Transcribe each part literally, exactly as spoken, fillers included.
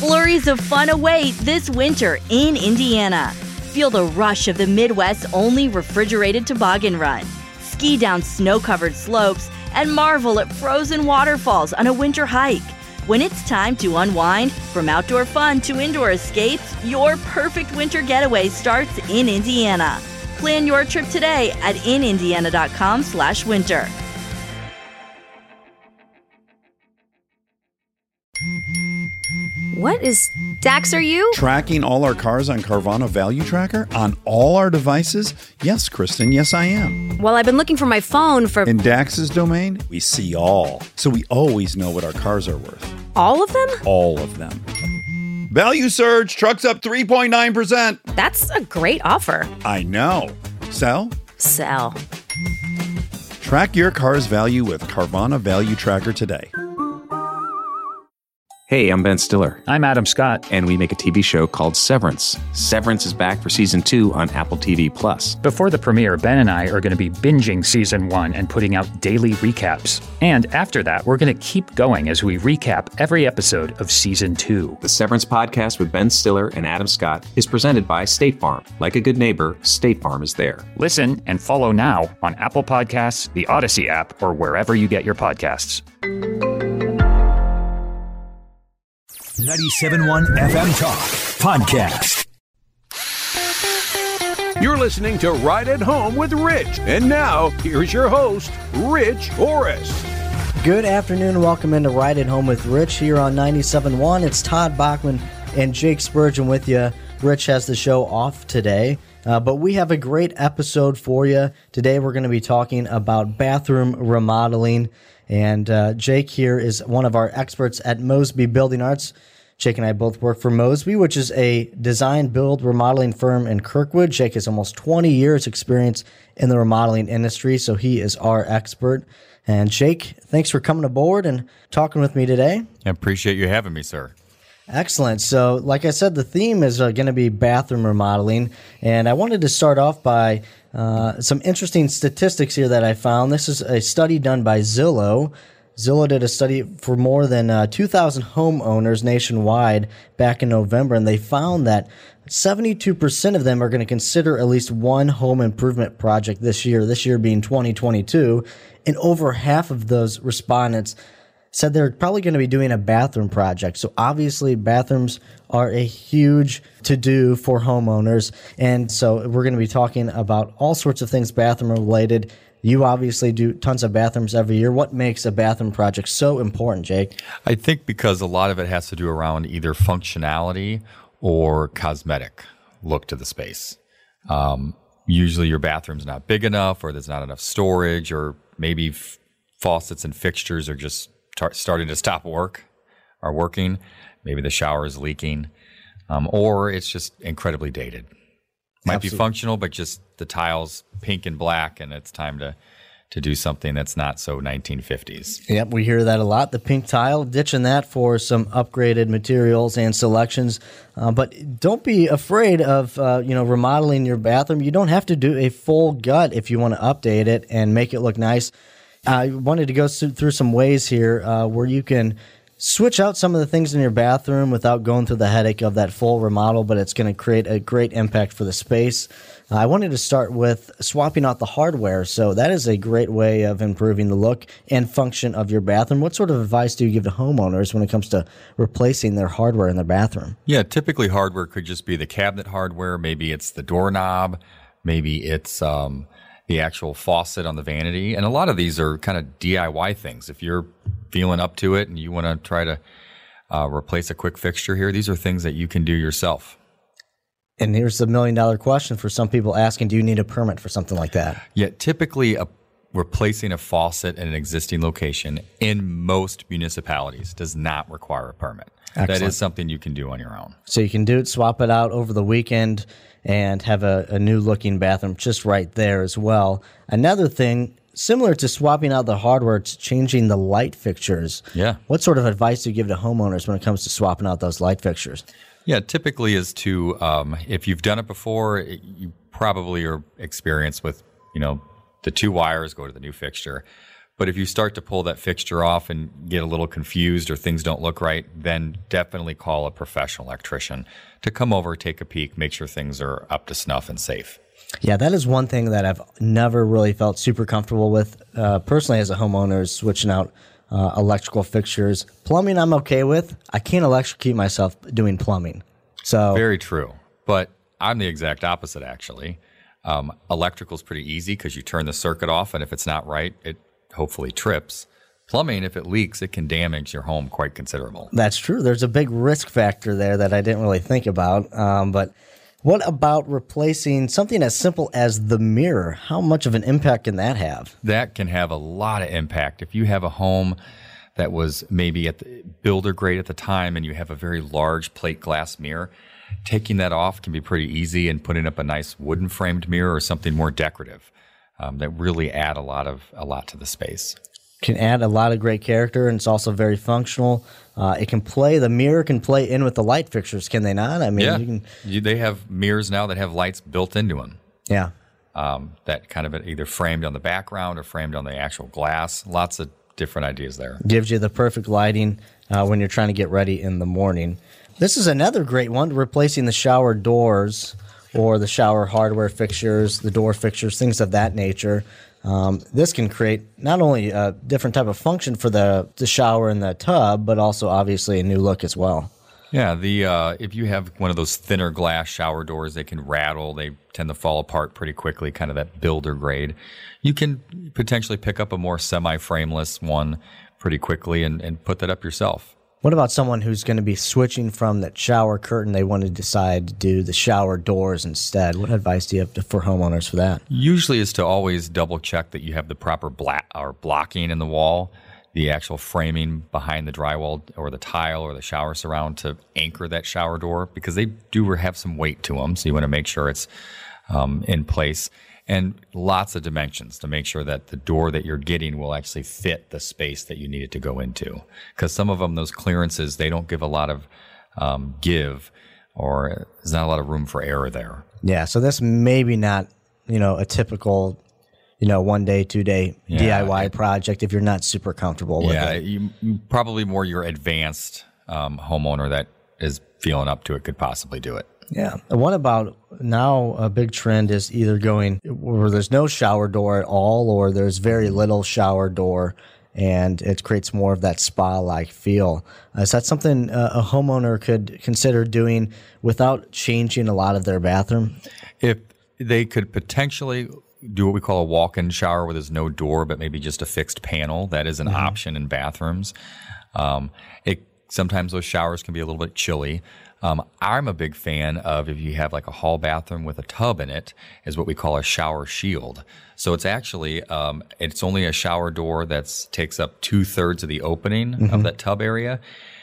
Flurries of fun await this winter in Indiana. Feel the rush of the Midwest's only refrigerated toboggan run. Ski down snow-covered slopes and marvel at frozen waterfalls on a winter hike. When it's time to unwind, from outdoor fun to indoor escapes, your perfect winter getaway starts in Indiana. Plan your trip today at in indiana dot com slash winter. What is Dax, are you? Tracking all our cars on Carvana Value Tracker on all our devices? Yes, Kristen, yes, I am. Well, I've been looking for my phone for... In Dax's domain, we see all. So we always know what our cars are worth. All of them? All of them. Value surge, trucks up three point nine percent. That's a great offer. I know. Sell? Sell. Track your car's value with Carvana Value Tracker today. Hey, I'm Ben Stiller. I'm Adam Scott. And we make a T V show called Severance. Severance is back for season two on Apple T V Plus. Before the premiere, Ben and I are going to be binging season one and putting out daily recaps. And after that, we're going to keep going as we recap every episode of season two. The Severance podcast with Ben Stiller and Adam Scott is presented by State Farm. Like a good neighbor, State Farm is there. Listen and follow now on Apple Podcasts, the Odyssey app, or wherever you get your podcasts. ninety-seven point one F M Talk Podcast. You're listening to Ride at Home with Rich. And now, here's your host, Rich Horace. Good afternoon and welcome into Ride at Home with Rich here on ninety-seven point one. It's Todd Bachman and Jake Spurgeon with you. Rich has the show off today, uh, but we have a great episode for you. Today we're going to be talking about bathroom remodeling. And uh, Jake here is one of our experts at Mosby Building Arts. Jake and I both work for Mosby, which is a design, build, remodeling firm in Kirkwood. Jake has almost twenty years experience in the remodeling industry, so he is our expert. And Jake, thanks for coming aboard and talking with me today. I appreciate you having me, sir. Excellent. So, like I said, the theme is uh, going to be bathroom remodeling. And I wanted to start off by uh, some interesting statistics here that I found. This is a study done by Zillow. Zillow did a study for more than uh, two thousand homeowners nationwide back in November, and they found that seventy-two percent of them are going to consider at least one home improvement project this year, this year being twenty twenty-two. And over half of those respondents said they're probably going to be doing a bathroom project. So obviously bathrooms are a huge to-do for homeowners. And so we're going to be talking about all sorts of things bathroom related. You obviously do tons of bathrooms every year. What makes a bathroom project so important, Jake? I think because a lot of it has to do around either functionality or cosmetic look to the space. Um, usually your bathroom's not big enough, or there's not enough storage, or maybe f- faucets and fixtures are just tar- starting to stop work, are working. Maybe the shower is leaking, um, or it's just incredibly dated. Might Absolutely. be functional, but just the tiles pink and black, and it's time to, to do something that's not so nineteen fifties. Yep, we hear that a lot. The pink tile, ditching that for some upgraded materials and selections. Uh, but don't be afraid of uh, you know remodeling your bathroom. You don't have to do a full gut if you want to update it and make it look nice. I wanted to go through some ways here uh, where you can switch out some of the things in your bathroom without going through the headache of that full remodel, but it's going to create a great impact for the space. Uh, I wanted to start with swapping out the hardware. So that is a great way of improving the look and function of your bathroom. What sort of advice do you give to homeowners when it comes to replacing their hardware in their bathroom? Yeah, typically hardware could just be the cabinet hardware. Maybe it's the doorknob. Maybe it's um, the actual faucet on the vanity. And a lot of these are kind of D I Y things. If you're feeling up to it and you want to try to uh, replace a quick fixture here, these are things that you can do yourself. And here's the million dollar question for some people asking, do you need a permit for something like that? Yeah, typically a, replacing a faucet in an existing location in most municipalities does not require a permit. Excellent. That is something you can do on your own. So you can do it, swap it out over the weekend and have a, a new looking bathroom just right there as well. Another thing, similar to swapping out the hardware, it's changing the light fixtures. Yeah. What sort of advice do you give to homeowners when it comes to swapping out those light fixtures? Yeah, typically is to, um, if you've done it before, it, you probably are experienced with, you know, the two wires go to the new fixture. But if you start to pull that fixture off and get a little confused or things don't look right, then definitely call a professional electrician to come over, take a peek, make sure things are up to snuff and safe. Yeah, that is one thing that I've never really felt super comfortable with. Uh, personally, as a homeowner, is switching out uh, electrical fixtures. Plumbing, I'm okay with. I can't electrocute myself doing plumbing. So Very true. But I'm the exact opposite, actually. Um, electrical's pretty easy because you turn the circuit off, and if it's not right, it hopefully trips. Plumbing, if it leaks, it can damage your home quite considerable. That's true. There's a big risk factor there that I didn't really think about. Um, but what about replacing something as simple as the mirror? How much of an impact can that have? That can have a lot of impact. If you have a home that was maybe at the builder grade at the time and you have a very large plate glass mirror, taking that off can be pretty easy, and putting up a nice wooden framed mirror or something more decorative um, that really add a lot of a lot to the space. Can add a lot of great character, and it's also very functional. Uh, it can play, the mirror can play in with the light fixtures, can they not? I mean, yeah, you can, you, they have mirrors now that have lights built into them. Yeah. Um, that kind of either framed on the background or framed on the actual glass. Lots of different ideas there. Gives you the perfect lighting uh, when you're trying to get ready in the morning. This is another great one, replacing the shower doors or the shower hardware fixtures, the door fixtures, things of that nature. Um, this can create not only a different type of function for the, the shower and the tub, but also obviously a new look as well. Yeah, the uh, if you have one of those thinner glass shower doors, they can rattle. They tend to fall apart pretty quickly, kind of that builder grade. You can potentially pick up a more semi-frameless one pretty quickly and, and put that up yourself. What about someone who's going to be switching from that shower curtain? They want to decide to do the shower doors instead. What advice do you have to, for homeowners for that? Usually is to always double check that you have the proper black or blocking in the wall, the actual framing behind the drywall or the tile or the shower surround to anchor that shower door, because they do have some weight to them. So you want to make sure it's um, in place. And lots of dimensions to make sure that the door that you're getting will actually fit the space that you need it to go into. Because some of them, those clearances, they don't give a lot of um, give, or there's not a lot of room for error there. Yeah, so this maybe not, you know, a typical, you know, one day, two day Yeah, D I Y it- project if you're not super comfortable with Yeah, it. you, you- probably more your advanced um, homeowner that is feeling up to it could possibly do it. Yeah. And what about now a big trend is either going where there's no shower door at all, or there's very little shower door, and it creates more of that spa-like feel. Uh, is that something uh, a homeowner could consider doing without changing a lot of their bathroom? If they could potentially do what we call a walk-in shower where there's no door but maybe just a fixed panel, that is an Mm-hmm. option in bathrooms. Um, it sometimes those showers can be a little bit chilly. Um, I'm a big fan of, if you have like a hall bathroom with a tub in it, is what we call a shower shield. So it's actually, um, it's only a shower door that takes up two thirds of the opening Mm-hmm. of that tub area.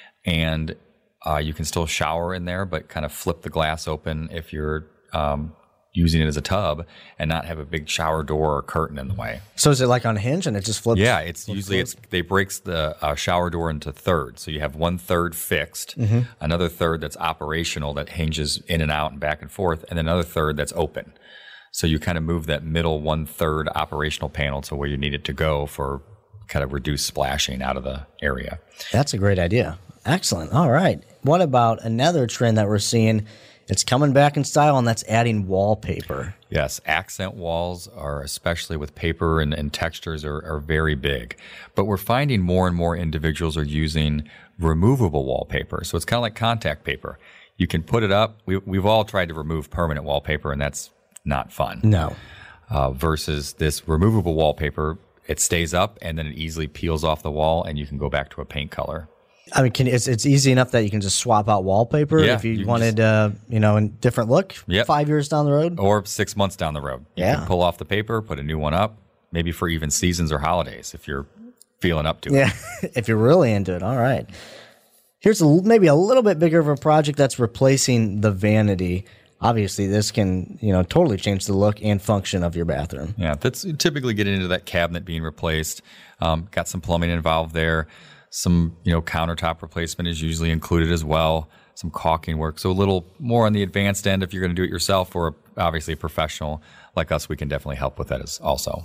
And uh, you can still shower in there, but kind of flip the glass open if you're um, using it as a tub, and not have a big shower door or curtain in the way. So is it like on a hinge and it just flips? Yeah, it's flips usually closed? it's they breaks the uh, shower door into thirds. So you have one third fixed, Mm-hmm. another third that's operational that hinges in and out and back and forth, and another third that's open. So you kind of move that middle one third operational panel to where you need it to go for kind of reduced splashing out of the area. That's a great idea. Excellent. All right. What about another trend that we're seeing? It's coming back in style, and that's adding wallpaper. Yes, accent walls are, especially with paper and, and textures, are, are very big. But we're finding more and more individuals are using removable wallpaper. So it's kind of like contact paper. You can put it up. We, we've all tried to remove permanent wallpaper, and that's not fun. No. Uh, versus this removable wallpaper, it stays up, and then it easily peels off the wall, and you can go back to a paint color. I mean, can, it's it's easy enough that you can just swap out wallpaper Yeah, if you, you can wanted, uh, you know, a different look Yep. five years down the road. Or six months down the road. You Yeah. can pull off the paper, put a new one up, maybe for even seasons or holidays if you're feeling up to it. Yeah, if you're really into it. All right. Here's a, maybe a little bit bigger of a project that's replacing the vanity. Obviously, this can, you know, totally change the look and function of your bathroom. Yeah, that's typically getting into that cabinet being replaced. Um, got some plumbing involved there. Some, you know, countertop replacement is usually included as well. Some caulking work. So a little more on the advanced end if you're going to do it yourself, or obviously a professional like us, we can definitely help with that as also.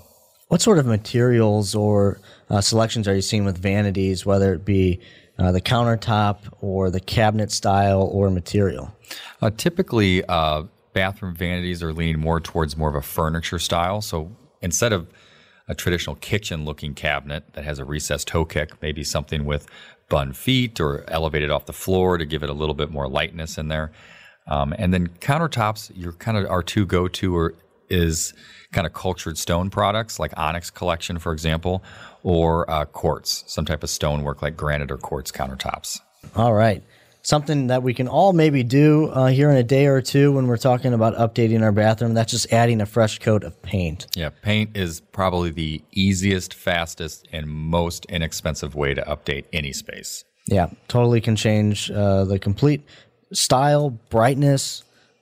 What sort of materials or uh, selections are you seeing with vanities, whether it be uh, the countertop or the cabinet style or material? Uh, typically, uh, bathroom vanities are leaning more towards more of a furniture style. So instead of a traditional kitchen-looking cabinet that has a recessed toe kick, maybe something with bun feet or elevated off the floor to give it a little bit more lightness in there. Um, and then countertops, your kind of our two go-to are, is kind of cultured stone products like Onyx Collection, for example, or uh, quartz, some type of stonework like granite or quartz countertops. All right. Something that we can all maybe do uh, here in a day or two when we're talking about updating our bathroom, that's just adding a fresh coat of paint. Yeah, paint is probably the easiest, fastest, and most inexpensive way to update any space. Yeah, totally can change uh, the complete style, brightness,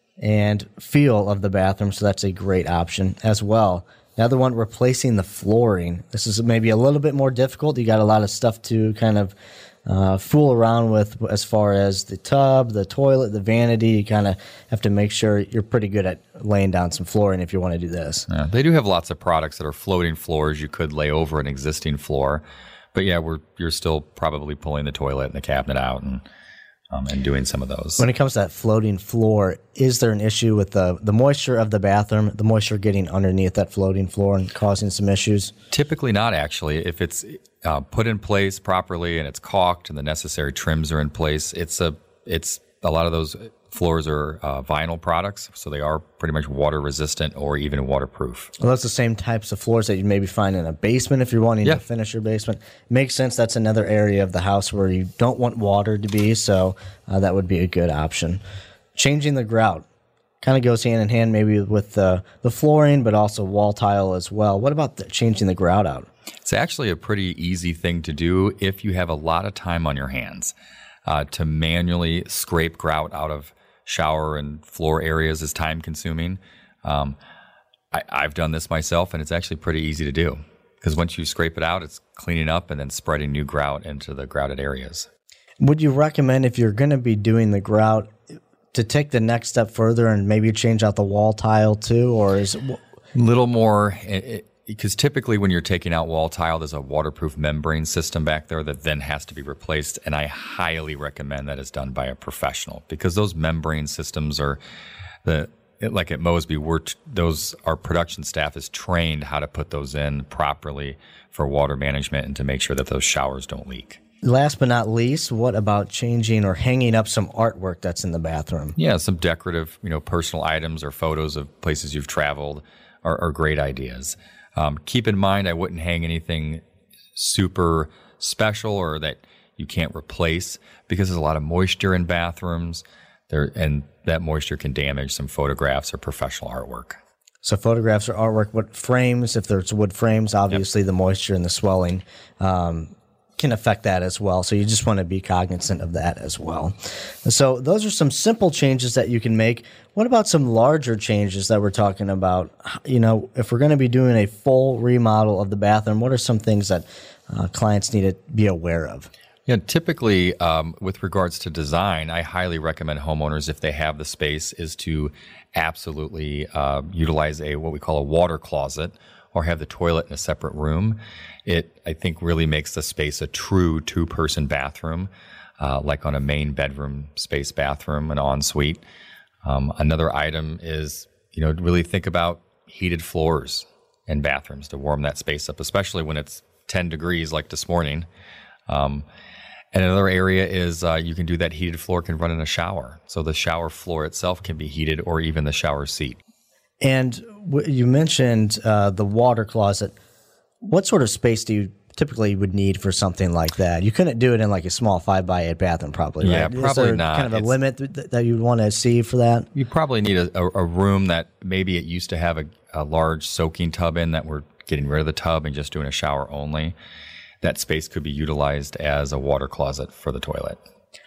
and feel of the bathroom, so that's a great option as well. Another one, replacing the flooring. This is maybe a little bit more difficult. You got a lot of stuff to kind of uh, fool around with as far as the tub, the toilet, the vanity. You kind of have to make sure you're pretty good at laying down some flooring if you want to do this. Yeah, they do have lots of products that are floating floors. You could lay over an existing floor. But yeah, we're you're still probably pulling the toilet and the cabinet out and Um, and doing some of those. When it comes to that floating floor, is there an issue with the, the moisture of the bathroom, the moisture getting underneath that floating floor and causing some issues? Typically not, actually. If it's uh, put in place properly and it's caulked and the necessary trims are in place, it's a it's a lot of those floors are uh, vinyl products, so they are pretty much water resistant or even waterproof. Well, that's the same types of floors that you maybe find in a basement if you're wanting yeah. to finish your basement. Makes sense. That's another area of the house where you don't want water to be, so uh, that would be a good option. Changing the grout kind of goes hand in hand maybe with the, the flooring, but also wall tile as well. What about the, changing the grout out? It's actually a pretty easy thing to do if you have a lot of time on your hands. Uh, to manually scrape grout out of shower and floor areas is time consuming. Um, I, I've done this myself, and it's actually pretty easy to do because once you scrape it out, it's cleaning up and then spreading new grout into the grouted areas. Would you recommend, if you're going to be doing the grout, to take the next step further and maybe change out the wall tile too, or is it a little more? Because typically when you're taking out wall tile, there's a waterproof membrane system back there that then has to be replaced. And I highly recommend that it's done by a professional because those membrane systems are, the like at Mosby, we're t- those our production staff is trained how to put those in properly for water management and to make sure that those showers don't leak. Last but not least, what about changing or hanging up some artwork that's in the bathroom? Yeah, some decorative, you know, personal items or photos of places you've traveled are, are great ideas. Um, keep in mind, I wouldn't hang anything super special or that you can't replace because there's a lot of moisture in bathrooms there, and that moisture can damage some photographs or professional artwork. So photographs or artwork, what frames, if there's wood frames, obviously yep. the moisture and the swelling um, can affect that as well. So you just want to be cognizant of that as well. So those are some simple changes that you can make. What about some larger changes that we're talking about? You know, if we're going to be doing a full remodel of the bathroom, what are some things that uh, clients need to be aware of? Yeah, typically um, with regards to design, I highly recommend homeowners, if they have the space, is to absolutely uh, utilize a what we call a water closet or have the toilet in a separate room. It, I think, really makes the space a true two-person bathroom, uh, like on a main bedroom space bathroom, an ensuite. Um, another item is, you know, really think about heated floors in bathrooms to warm that space up, especially when it's ten degrees like this morning. Um, and another area is uh, you can do that heated floor can run in a shower. So the shower floor itself can be heated or even the shower seat. And w- you mentioned uh, the water closet. What sort of space do you typically would need for something like that? You couldn't do it in like a small five by eight bathroom, probably, right? Yeah, probably Is there not. kind of a It's, limit th- that you'd want to see for that? You probably need a, a, a room that maybe it used to have a, a large soaking tub in that we're getting rid of the tub and just doing a shower only. That space could be utilized as a water closet for the toilet.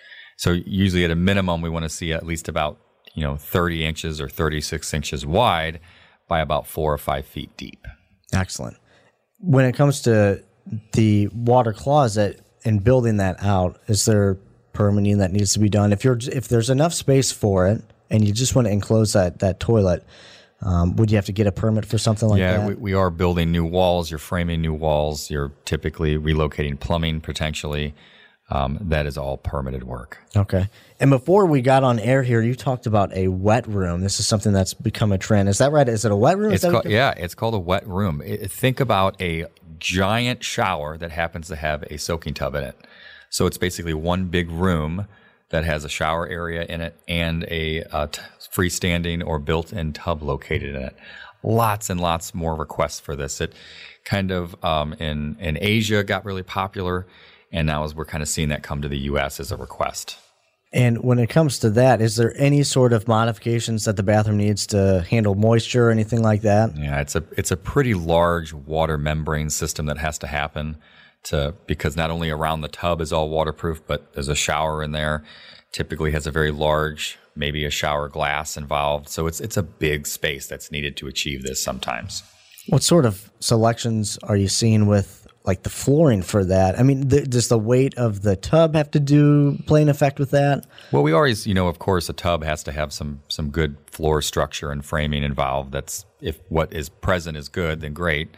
So usually at a minimum, we want to see at least about, you know, thirty inches or thirty-six inches wide by about four or five feet deep. Excellent. When it comes to the water closet and building that out, is there permitting that needs to be done? If you're if there's enough space for it and you just want to enclose that, that toilet, Um, would you have to get a permit for something like yeah, that? we, we are building new walls. You're framing new walls. You're typically relocating plumbing potentially. Um, that is all permitted work. Okay. And before we got on air here, you talked about a wet room. This is something that's become a trend. Is that right? Is it a wet room? It's Is that called, what- yeah, it's called a wet room. It, think about a giant shower that happens to have a soaking tub in it. So it's basically one big room that has a shower area in it and a, a t- freestanding or built-in tub located in it. Lots and lots more requests for this. It kind of um, in in Asia got really popular. And now as we're kind of seeing that come to the U S as a request. And when it comes to that, is there any sort of modifications that the bathroom needs to handle moisture or anything like that? Yeah, it's a it's a pretty large water membrane system that has to happen to because not only around the tub is all waterproof, but there's a shower in there. Typically has a very large, maybe a shower glass involved. So it's it's a big space that's needed to achieve this sometimes. What sort of selections are you seeing with like the flooring for that? I mean, th- does the weight of the tub have to do play an effect with that? Well, we always, you know, of course, a tub has to have some some good floor structure and framing involved. That's if what is present is good, then great.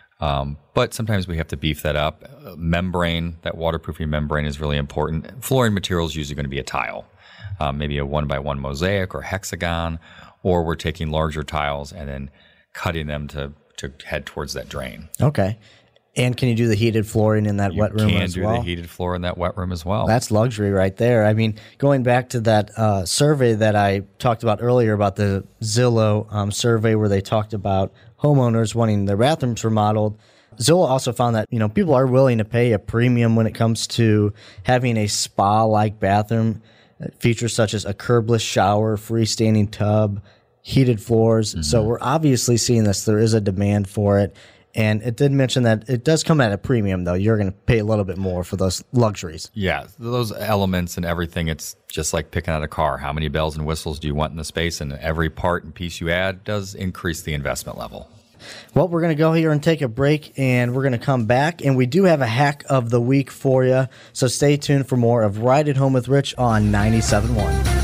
Um, but sometimes we have to beef that up. Uh, membrane, that waterproofing membrane is really important. Flooring material is usually going to be a tile, um, maybe a one by one mosaic or hexagon, or we're taking larger tiles and then cutting them to to head towards that drain. Okay. And can you do the heated flooring in that You wet room can as do well? the heated floor in that wet room as well. That's luxury right there. I mean, going back to that uh, survey that I talked about earlier about the Zillow um, survey where they talked about homeowners wanting their bathrooms remodeled, Zillow also found that, you know, people are willing to pay a premium when it comes to having a spa-like bathroom. Features such as a curbless shower, freestanding tub, heated floors. Mm-hmm. So we're obviously seeing this. There is a demand for it. And it did mention that it does come at a premium, though. You're going to pay a little bit more for those luxuries. Yeah, those elements and everything, it's just like picking out a car. How many bells and whistles do you want in the space? And every part and piece you add does increase the investment level. Well, we're going to go here and take a break, and we're going to come back. And we do have a hack of the week for you. So stay tuned for more of Ride It Home with Rich on ninety-seven point one.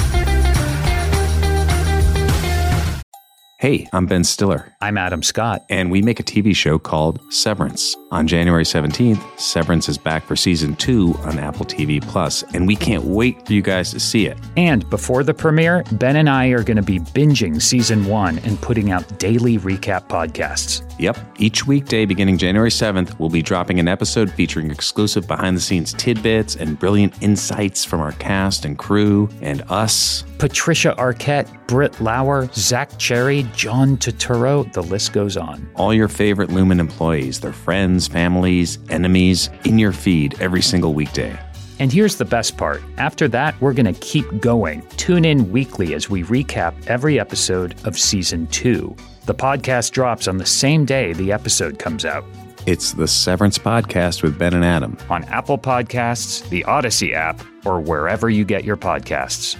Hey, I'm Ben Stiller. I'm Adam Scott. And we make a T V show called Severance. On January seventeenth, Severance is back for season two on Apple T V Plus, and we can't wait for you guys to see it. And before the premiere, Ben and I are going to be binging season one and putting out daily recap podcasts. Yep. Each weekday beginning January seventh, we'll be dropping an episode featuring exclusive behind-the-scenes tidbits and brilliant insights from our cast and crew and us. Patricia Arquette, Britt Lauer, Zach Cherry, John Turturro, the list goes on. All your favorite Lumen employees, their friends, families, enemies, in your feed every single weekday. And here's the best part. After that, we're going to keep going. Tune in weekly as we recap every episode of season two. The podcast drops on the same day the episode comes out. It's the Severance Podcast with Ben and Adam. On Apple Podcasts, the Odyssey app, or wherever you get your podcasts.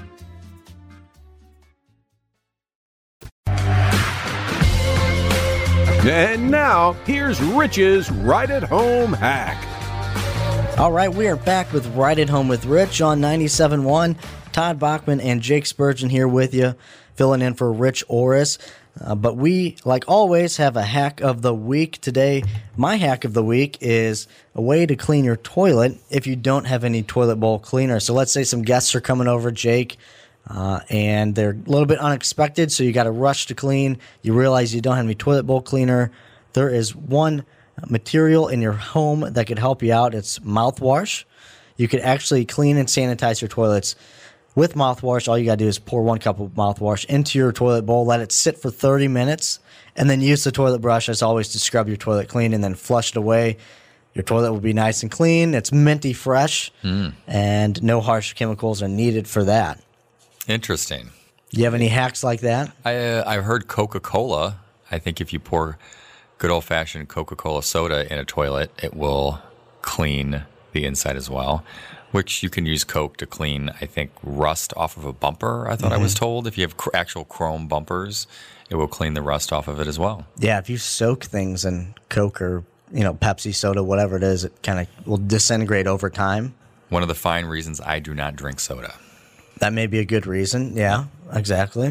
And now, here's Rich's Ride It Home hack. All right, we are back with Ride It Home with Rich on ninety-seven point one. Todd Bachman and Jake Spurgeon here with you, filling in for Rich Orris. Uh, but we, like always, have a hack of the week. Today, my hack of the week is a way to clean your toilet if you don't have any toilet bowl cleaner. So let's say some guests are coming over, Jake, uh, and they're a little bit unexpected, so you got to rush to clean. You realize you don't have any toilet bowl cleaner. There is one material in your home that could help you out. It's mouthwash. You could actually clean and sanitize your toilets with mouthwash. All you got to do is pour one cup of mouthwash into your toilet bowl, let it sit for thirty minutes, and then use the toilet brush as always to scrub your toilet clean and then flush it away. Your toilet will be nice and clean. It's minty fresh, mm. and no harsh chemicals are needed for that. Interesting. Do you have any hacks like that? I, uh, I've heard Coca-Cola. I think if you pour good old-fashioned Coca-Cola soda in a toilet, it will clean the inside as well, which you can use Coke to clean, I think, rust off of a bumper, I thought mm-hmm. I was told. If you have cr- actual chrome bumpers, it will clean the rust off of it as well. Yeah, if you soak things in Coke or, you know, Pepsi soda, whatever it is, it kind of will disintegrate over time. One of the fine reasons I do not drink soda. That may be a good reason. Yeah, exactly.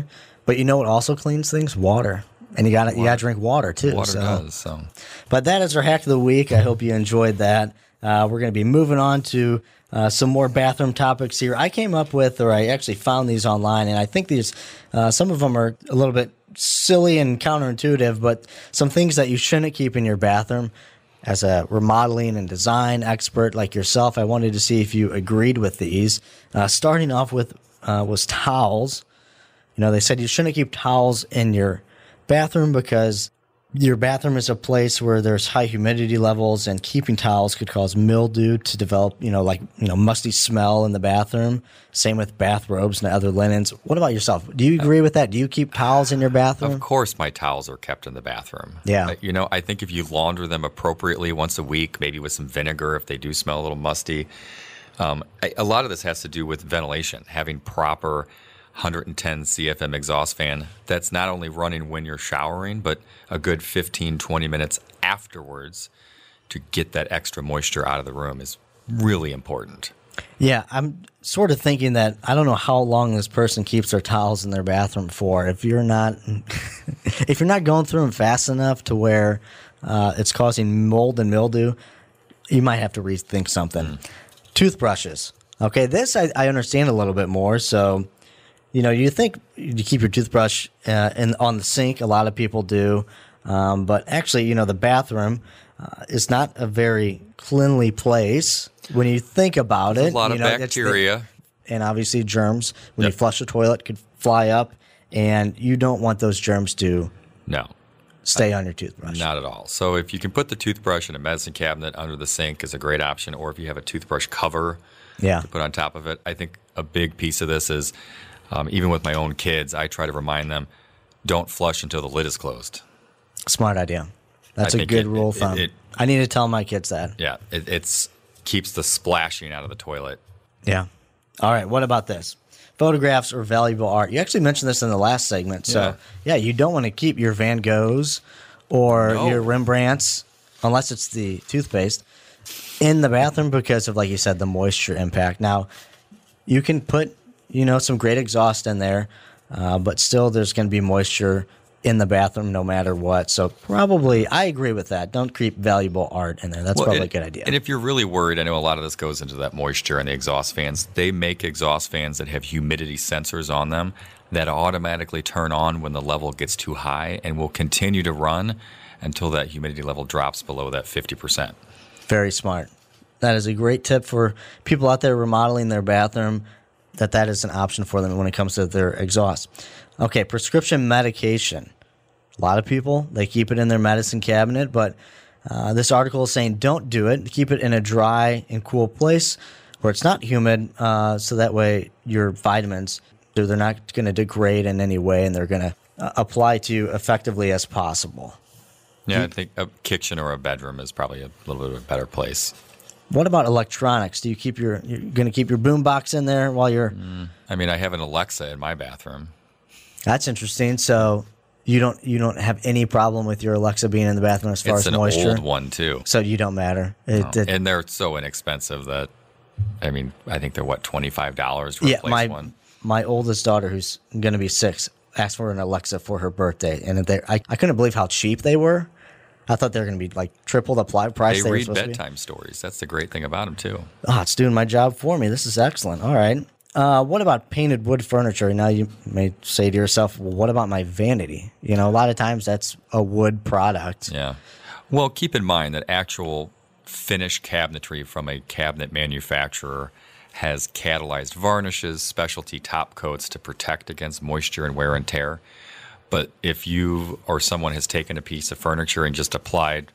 But you know what also cleans things? Water. And you got you got to drink water too. Water so. does. So, but that is our hack of the week. I hope you enjoyed that. Uh, we're going to be moving on to uh, some more bathroom topics here. I came up with, or I actually found these online, and I think these uh, some of them are a little bit silly and counterintuitive, but some things that you shouldn't keep in your bathroom. As a remodeling and design expert like yourself, I wanted to see if you agreed with these. Uh, starting off with uh, was towels. You know, they said you shouldn't keep towels in your bathroom because your bathroom is a place where there's high humidity levels, and keeping towels could cause mildew to develop, you know, like, you know, musty smell in the bathroom. Same with bathrobes and other linens. What about yourself? Do you agree with that? Do you keep towels in your bathroom? Of course, my towels are kept in the bathroom. Yeah. Uh, you know, I think if you launder them appropriately once a week, maybe with some vinegar if they do smell a little musty. Um, a, a lot of this has to do with ventilation, having proper one hundred ten C F M exhaust fan that's not only running when you're showering, but a good fifteen, twenty minutes afterwards to get that extra moisture out of the room is really important. Yeah, I'm sort of thinking that I don't know how long this person keeps their towels in their bathroom for. If you're not, if you're not going through them fast enough to where uh, it's causing mold and mildew, you might have to rethink something. Mm. Toothbrushes. Okay, this I, I understand a little bit more. So, you know, you think you keep your toothbrush uh, in on the sink. A lot of people do, um, but actually, you know, the bathroom uh, is not a very cleanly place. When you think about There's it, a lot you of know, bacteria the, and obviously germs. When yep. you flush the toilet, could fly up, and you don't want those germs to no stay I, on your toothbrush. Not at all. So if you can put the toothbrush in a medicine cabinet under the sink is a great option, or if you have a toothbrush cover yeah. to put on top of it. I think a big piece of this is um, even with my own kids, I try to remind them don't flush until the lid is closed. Smart idea. That's I a good it, rule of thumb. It, it, I need to tell my kids that. Yeah, it, it's keeps the splashing out of the toilet. Yeah. All right. What about this? Photographs or valuable art. You actually mentioned this in the last segment. So, yeah, yeah you don't want to keep your Van Goghs or no. your Rembrandts, unless it's the toothpaste, in the bathroom because of, like you said, the moisture impact. Now, you can put, you know, some great exhaust in there, uh, but still there's going to be moisture in the bathroom no matter what. So probably, I agree with that. Don't keep valuable art in there. That's well, probably and, a good idea. And if you're really worried, I know a lot of this goes into that moisture and the exhaust fans. They make exhaust fans that have humidity sensors on them that automatically turn on when the level gets too high and will continue to run until that humidity level drops below that fifty percent. Very smart. That is a great tip for people out there remodeling their bathroom, that that is an option for them when it comes to their exhaust. Okay, prescription medication. A lot of people, they keep it in their medicine cabinet, but uh, this article is saying don't do it. Keep it in a dry and cool place where it's not humid, uh, so that way your vitamins, they're not going to degrade in any way, and they're going to uh, apply to you effectively as possible. Yeah, I think a kitchen or a bedroom is probably a little bit of a better place. What about electronics? Do you keep your, you're going to keep your boom box in there while you're... Mm, I mean, I have an Alexa in my bathroom. That's interesting. So you don't you don't have any problem with your Alexa being in the bathroom as far it's as moisture? It's an old one, too. So you don't matter. It, no. it, and they're so inexpensive that, I mean, I think they're, what, twenty-five dollars to replace yeah, my, one? My oldest daughter, who's going to be six, asked for an Alexa for her birthday. And they, I, I couldn't believe how cheap they were. I thought they were going to be like triple the price they, they were read supposed bedtime to be. stories. That's the great thing about them, too. Oh, it's doing my job for me. This is excellent. All right. Uh, what about painted wood furniture? Now you may say to yourself, well, what about my vanity? You know, a lot of times that's a wood product. Yeah. Well, keep in mind that actual finished cabinetry from a cabinet manufacturer has catalyzed varnishes, specialty top coats to protect against moisture and wear and tear. But if you or someone has taken a piece of furniture and just applied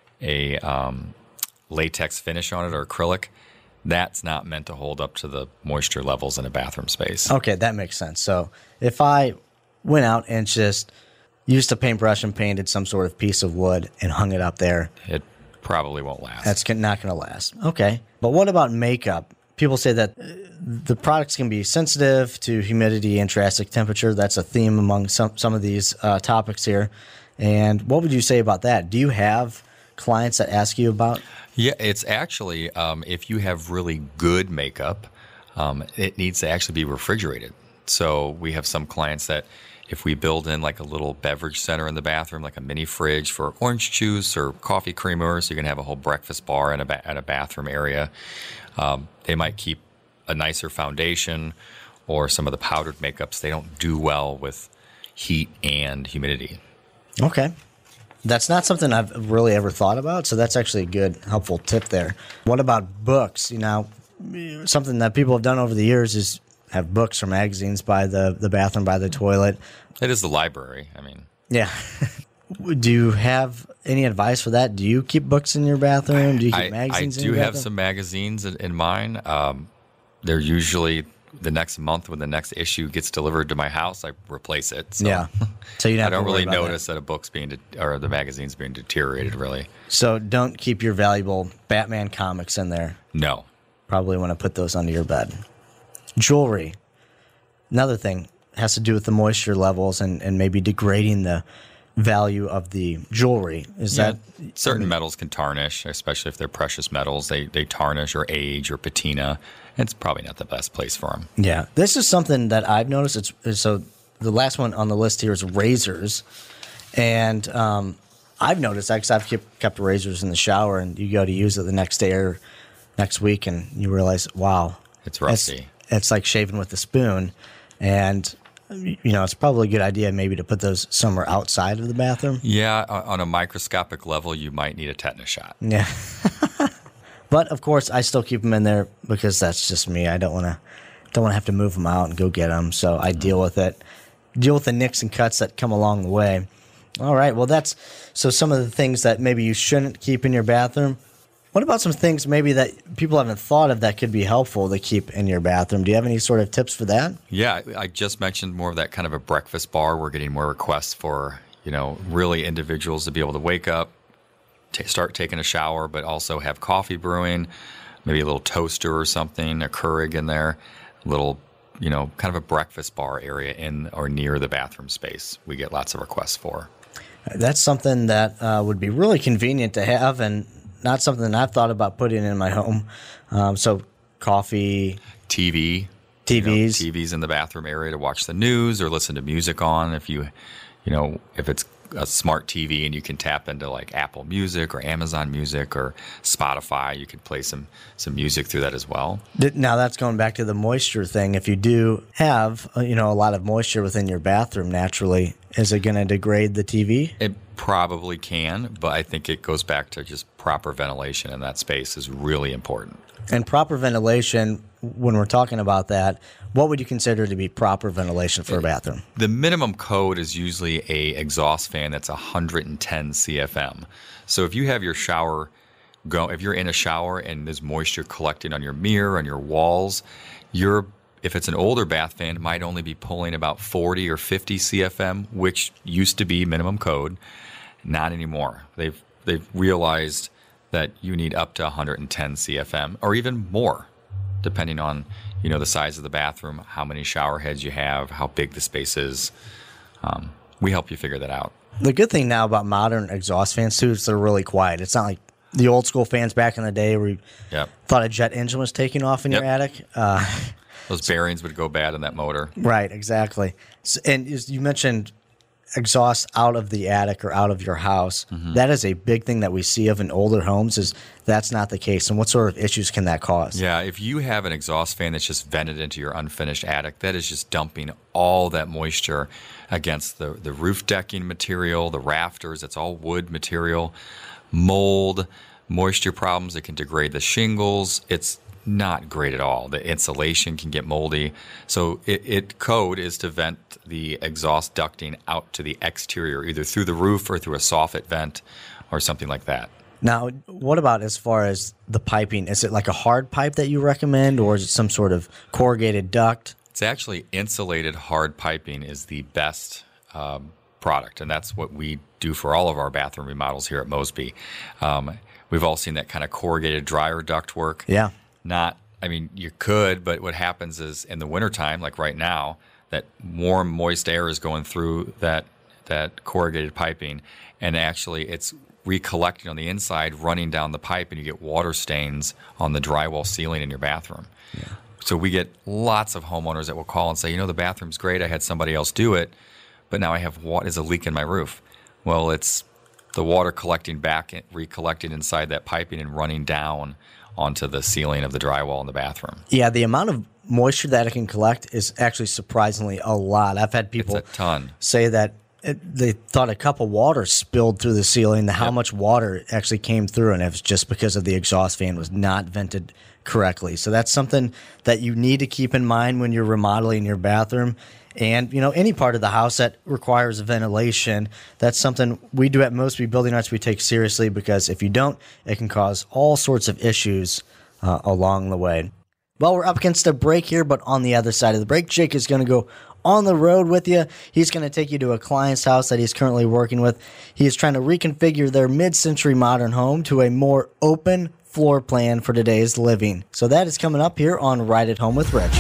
a um, latex finish on it or acrylic, that's not meant to hold up to the moisture levels in a bathroom space. Okay, that makes sense. So if I went out and just used a paintbrush and painted some sort of piece of wood and hung it up there, it probably won't last. That's not going to last. Okay. But what about makeup? People say that the products can be sensitive to humidity and drastic temperature. That's a theme among some, some of these uh, topics here. And what would you say about that? Do you have clients that ask you about? Yeah, it's actually, um, if you have really good makeup, um, it needs to actually be refrigerated. So we have some clients that if we build in like a little beverage center in the bathroom, like a mini fridge for orange juice or coffee creamer, so you can have a whole breakfast bar in a, ba- at a bathroom area, um, they might keep a nicer foundation, or some of the powdered makeups, they don't do well with heat and humidity. Okay. That's not something I've really ever thought about, so that's actually a good, helpful tip there. What about books? You know, something that people have done over the years is have books or magazines by the, the bathroom, by the toilet. It is the library. I mean, yeah. Do you have any advice for that? Do you keep books in your bathroom? Do you keep I, magazines I in do your have bathroom? some magazines in, in mine. Um, they're usually the next month when the next issue gets delivered to my house, I replace it. So Yeah. So you don't I have don't to worry really about notice that. that a book's being de- or the magazine's being deteriorated. Really, So don't keep your valuable Batman comics in there. no. Probably want to put those under your bed. Jewelry. Another thing has to do with the moisture levels and, and maybe degrading the value of the jewelry. Is Yeah, that certain metals can tarnish, especially if they're precious metals. They they tarnish or age or patina. It's probably not the best place for them. Yeah, this is something that I've noticed. It's, it's so the last one on the list here is razors, and um, I've noticed because I've kept, kept razors in the shower, and you go to use it the next day or next week, and you realize, wow, It's rusty. It's, it's like shaving with a spoon, and you know it's probably a good idea maybe to put those somewhere outside of the bathroom. Yeah, o- on a microscopic level, you might need a tetanus shot. Yeah. But of course, I still keep them in there because that's just me. I don't want to don't want to have to move them out and go get them. So I deal with it, deal with the nicks and cuts that come along the way. All right. Well, that's so some of the things that maybe you shouldn't keep in your bathroom. What about some things maybe that people haven't thought of that could be helpful to keep in your bathroom? Do you have any sort of tips for that? Yeah, I I just mentioned more of that kind of a breakfast bar. We're getting more requests for, you know, really individuals to be able to wake up, t- start taking a shower, but also have coffee brewing, maybe a little toaster or something, a Keurig in there, a little, you know, kind of a breakfast bar area in or near the bathroom space. We get lots of requests for. That's something that uh, would be really convenient to have and not something I've thought about putting in my home. Um, so coffee, T V. T Vs. You know, T Vs in the bathroom area to watch the news or listen to music on. If you, you know, if it's a smart T V and you can tap into like Apple Music or Amazon Music or Spotify, you can play some some music through that as well. Now that's going back to the moisture thing. If you do have, uh, you know, a lot of moisture within your bathroom naturally, is it going to degrade the T V? It probably can, but I think it goes back to just proper ventilation in that space is really important. And proper ventilation, when we're talking about that, what would you consider to be proper ventilation for a bathroom? The minimum code is usually a exhaust fan that's one hundred ten C F M. So if you have your shower go, if you're in a shower and there's moisture collecting on your mirror, on your walls, your if it's an older bath fan, it might only be pulling about forty or fifty C F M, which used to be minimum code. Not anymore. They've they've realized that you need up to one hundred ten C F M or even more, depending on, you know, the size of the bathroom, how many shower heads you have, how big the space is. Um, we help you figure that out. The good thing now about modern exhaust fans too is they're really quiet. It's not like the old school fans back in the day where you Yep. thought a jet engine was taking off in Yep. your attic. Uh, Those bearings would go bad in that motor. Right, exactly. So, and as you mentioned exhaust out of the attic or out of your house. Mm-hmm. That is a big thing that we see of in older homes is that's not the case. And what sort of issues can that cause? Yeah, if you have an exhaust fan that's just vented into your unfinished attic, that is just dumping all that moisture against the, the roof decking material, the rafters, it's all wood material, mold, moisture problems. It can degrade the shingles. It's not great at all. The insulation can get moldy. So it, it code is to vent the exhaust ducting out to the exterior, either through the roof or through a soffit vent or something like that. Now, what about as far as the piping? Is it like a hard pipe that you recommend, or is it some sort of corrugated duct? It's actually insulated hard piping is the best um, product, and that's what we do for all of our bathroom remodels here at Mosby. Um, we've all seen that kind of corrugated dryer duct work. Yeah. Not, I mean, you could, but what happens is in the wintertime, like right now, that warm, moist air is going through that that corrugated piping, and actually it's recollecting on the inside, running down the pipe, and you get water stains on the drywall ceiling in your bathroom. Yeah. So we get lots of homeowners that will call and say, you know, the bathroom's great. I had somebody else do it, but now I have what is a leak in my roof. Well, it's the water collecting back, recollecting inside that piping and running down onto the ceiling of the drywall in the bathroom. Yeah, the amount of moisture that it can collect is actually surprisingly a lot. I've had people It's a ton. say that it, they thought a cup of water spilled through the ceiling, how yep. much water actually came through, and it was just because of the exhaust fan was not vented correctly. So that's something that you need to keep in mind when you're remodeling your bathroom. And, you know, any part of the house that requires ventilation, that's something we do at Mosby Building Arts we take seriously, because if you don't, it can cause all sorts of issues uh, along the way. Well, we're up against a break here, but on the other side of the break, Jake is going to go on the road with you. He's going to take you to a client's house that he's currently working with. He is trying to reconfigure their mid-century modern home to a more open floor plan for today's living. So that is coming up here on Ride at Home with Rich.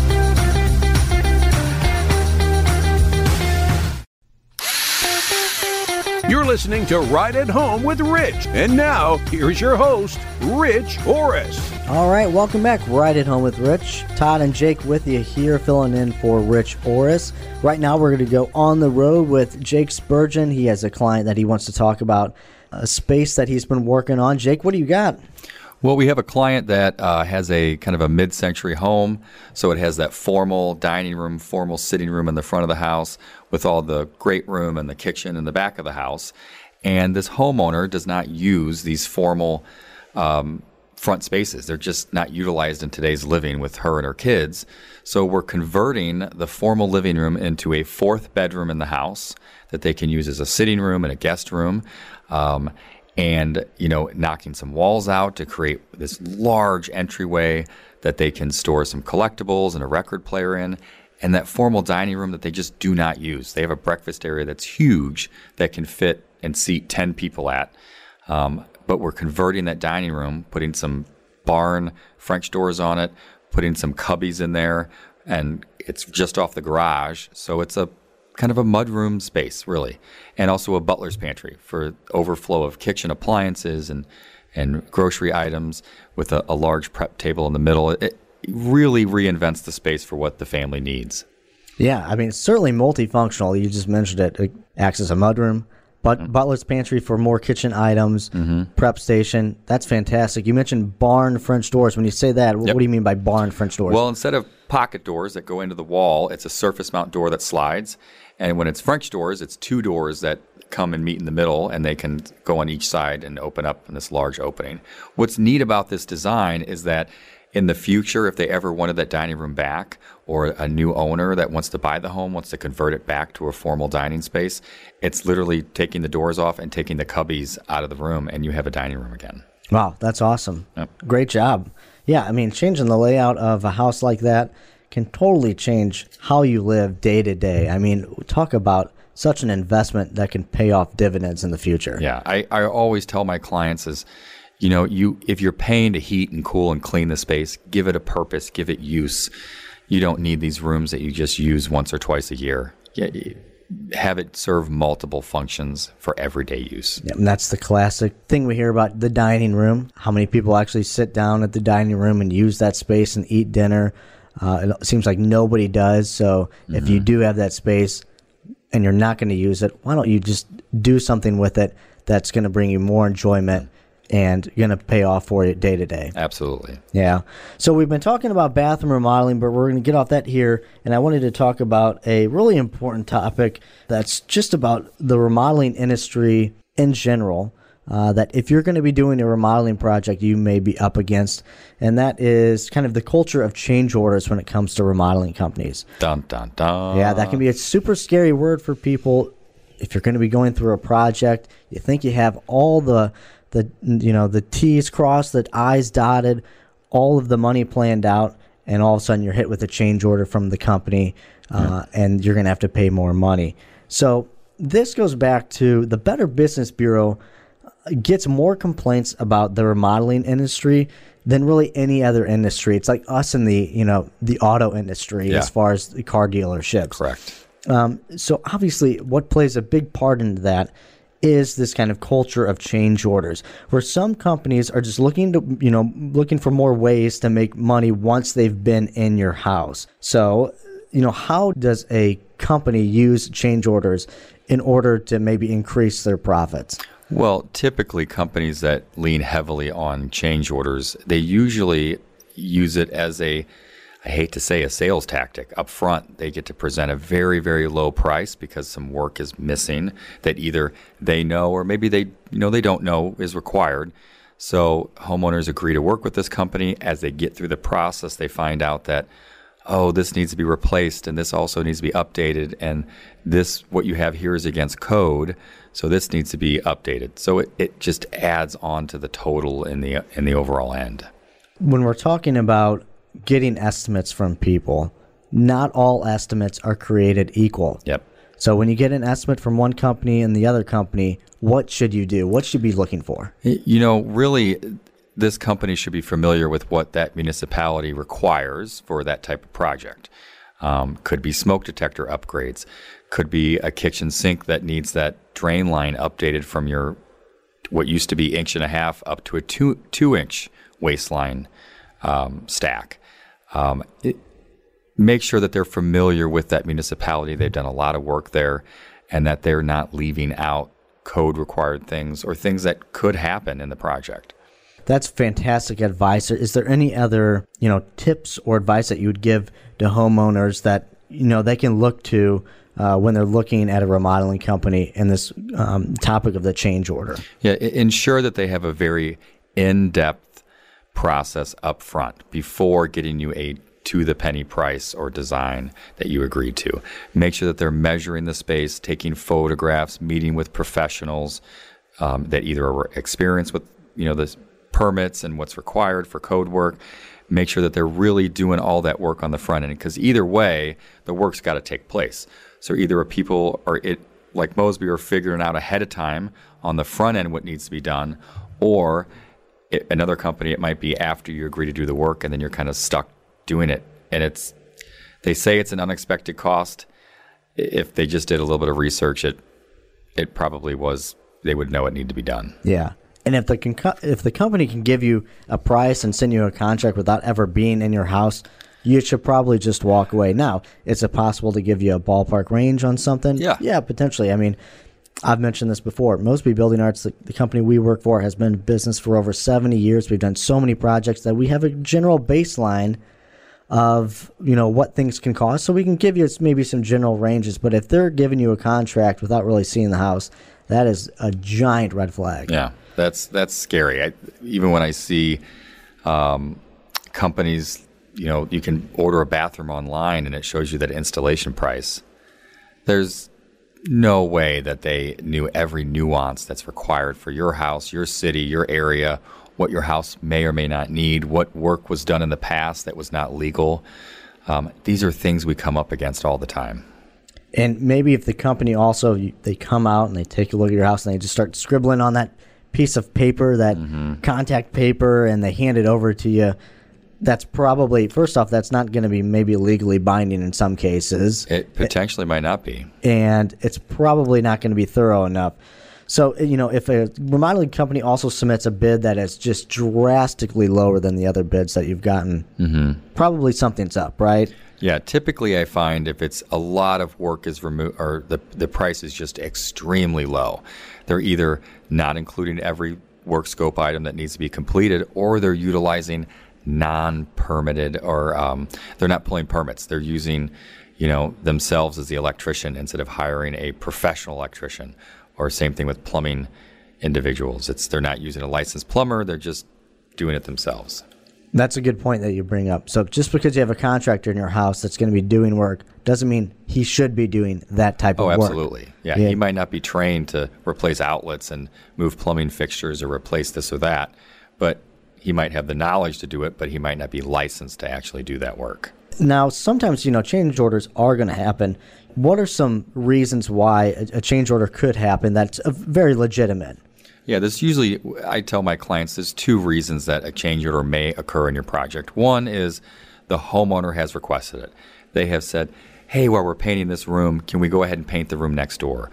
You're listening to Ride at Home with Rich. And now, here's your host, Rich Orris. All right, welcome back. Ride at Home with Rich. Todd and Jake with you here, filling in for Rich Orris. Right now, we're going to go on the road with Jake Spurgeon. He has a client that he wants to talk about, a space that he's been working on. Jake, what do you got? Well, we have a client that uh, has a kind of a mid-century home, so it has that formal dining room, formal sitting room in the front of the house with all the great room and the kitchen in the back of the house. And this homeowner does not use these formal um, front spaces. They're just not utilized in today's living with her and her kids. So we're converting the formal living room into a fourth bedroom in the house that they can use as a sitting room and a guest room. Um, and, you know, knocking some walls out to create this large entryway that they can store some collectibles and a record player in, and that formal dining room that they just do not use. They have a breakfast area that's huge that can fit and seat ten people at, um, but we're converting that dining room, putting some barn French doors on it, putting some cubbies in there, and it's just off the garage, so it's a kind of a mudroom space, really, and also a butler's pantry for overflow of kitchen appliances and and grocery items with a, a large prep table in the middle. It really reinvents the space for what the family needs. Yeah, I mean, it's certainly multifunctional. You just mentioned it. It acts as a mudroom, but mm-hmm. butler's pantry for more kitchen items, mm-hmm. prep station. That's fantastic. You mentioned barn French doors. When you say that, yep. what do you mean by barn French doors? Well, instead of pocket doors that go into the wall, it's a surface mount door that slides. And when it's French doors, it's two doors that come and meet in the middle, and they can go on each side and open up in this large opening. What's neat about this design is that in the future, if they ever wanted that dining room back, or a new owner that wants to buy the home wants to convert it back to a formal dining space, it's literally taking the doors off and taking the cubbies out of the room, and you have a dining room again. Wow, that's awesome. Yep. Great job. Yeah, I mean, changing the layout of a house like that can totally change how you live day to day. I mean, talk about such an investment that can pay off dividends in the future. Yeah, I, I always tell my clients is, you know, you if you're paying to heat and cool and clean the space, give it a purpose, give it use. You don't need these rooms that you just use once or twice a year. Yeah, have it serve multiple functions for everyday use. Yeah, and that's the classic thing we hear about the dining room. How many people actually sit down at the dining room and use that space and eat dinner? Uh, it seems like nobody does. So mm-hmm. if you do have that space and you're not going to use it, why don't you just do something with it that's going to bring you more enjoyment and going to pay off for you day to day? Absolutely. Yeah. So we've been talking about bathroom remodeling, but we're going to get off that here. And I wanted to talk about a really important topic that's just about the remodeling industry in general. Uh, that if you're going to be doing a remodeling project, you may be up against, and that is kind of the culture of change orders when it comes to remodeling companies. Dun, dun, dun. Yeah, that can be a super scary word for people. If you're going to be going through a project, you think you have all the, the you know, the T's crossed, the I's dotted, all of the money planned out, and all of a sudden you're hit with a change order from the company, uh, yeah. and you're going to have to pay more money. So this goes back to the Better Business Bureau gets more complaints about the remodeling industry than really any other industry. It's like us in the, you know, the auto industry yeah. as far as the car dealerships. Correct. Um, so obviously what plays a big part into that is this kind of culture of change orders, where some companies are just looking to, you know, looking for more ways to make money once they've been in your house. So, you know, how does a company use change orders in order to maybe increase their profits? Well, typically companies that lean heavily on change orders, they usually use it as a, I hate to say, a sales tactic. Up front, they get to present a very, very low price because some work is missing that either they know or maybe they, you know, they don't know is required. So homeowners agree to work with this company. As they get through the process, they find out that, oh, this needs to be replaced and this also needs to be updated, and this, what you have here is against code, so this needs to be updated. So it, it just adds on to the total in the in the overall end. When we're talking about getting estimates from people, not all estimates are created equal. Yep. So when you get an estimate from one company and the other company, what should you do? What should you be looking for? You know, really, this company should be familiar with what that municipality requires for that type of project. Um, could be smoke detector upgrades. Could be a kitchen sink that needs that drain line updated from your what used to be inch and a half up to a two two inch waistline um, stack. Um, it, make sure that they're familiar with that municipality. They've done a lot of work there, and that they're not leaving out code required things or things that could happen in the project. That's fantastic advice. Is there any other, you know, tips or advice that you would give to homeowners that, you know, they can look to uh, when they're looking at a remodeling company in this um, topic of the change order? Yeah, ensure that they have a very in-depth process up front before getting you a to-the-penny price or design that you agreed to. Make sure that they're measuring the space, taking photographs, meeting with professionals um, that either are experienced with, you know, this permits and what's required for code work. Make sure that they're really doing all that work on the front end, because either way, the work's got to take place. So either people are, it like Mosby, are figuring out ahead of time on the front end what needs to be done, or it, another company, it might be after you agree to do the work and then you're kind of stuck doing it. And it's, they say it's an unexpected cost. If they just did a little bit of research, it it probably was, they would know it needed to be done. Yeah. And if the con- if the company can give you a price and send you a contract without ever being in your house, you should probably just walk away. Now, is it possible to give you a ballpark range on something? Yeah. Yeah, potentially. I mean, I've mentioned this before. Mosby Building Arts, the, the company we work for, has been in business for over seventy years. We've done so many projects that we have a general baseline of, you know, what things can cost. So we can give you maybe some general ranges. But if they're giving you a contract without really seeing the house, that is a giant red flag. Yeah, that's that's scary. I, even when I see um, companies, you know, you can order a bathroom online and it shows you that installation price. There's no way that they knew every nuance that's required for your house, your city, your area, what your house may or may not need, what work was done in the past that was not legal. Um, these are things we come up against all the time. And maybe if the company also, they come out and they take a look at your house and they just start scribbling on that piece of paper, that mm-hmm. contact paper, and they hand it over to you, that's probably, first off, that's not going to be maybe legally binding in some cases. It potentially it, might not be. And it's probably not going to be thorough enough. So, you know, if a remodeling company also submits a bid that is just drastically lower than the other bids that you've gotten, mm-hmm. probably something's up, right? Yeah, typically I find if it's a lot of work is removed, or the the price is just extremely low, they're either not including every work scope item that needs to be completed, or they're utilizing non-permitted, or um, they're not pulling permits. They're using, you know, themselves as the electrician instead of hiring a professional electrician. Or same thing with plumbing individuals. It's they're not using a licensed plumber. They're just doing it themselves. That's a good point that you bring up. So just because you have a contractor in your house that's going to be doing work doesn't mean he should be doing that type oh, of work. Oh, absolutely. Yeah, yeah, he might not be trained to replace outlets and move plumbing fixtures or replace this or that, but he might have the knowledge to do it, but he might not be licensed to actually do that work. Now, sometimes, you know, change orders are going to happen. What are some reasons why a change order could happen that's very legitimate? Yeah, there's usually, I tell my clients, there's two reasons that a change order may occur in your project. One is the homeowner has requested it. They have said, hey, while we're painting this room, can we go ahead and paint the room next door?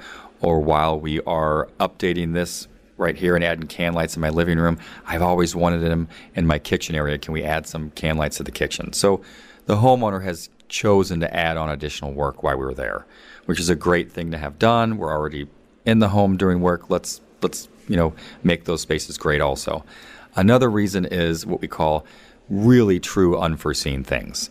or while we are updating this right here and adding can lights in my living room, I've always wanted them in my kitchen area. Can we add some can lights to the kitchen? So the homeowner has chosen to add on additional work while we were there, which is a great thing to have done. We're already in the home doing work. Let's let's you know make those spaces great also. Another reason is what we call really true unforeseen things.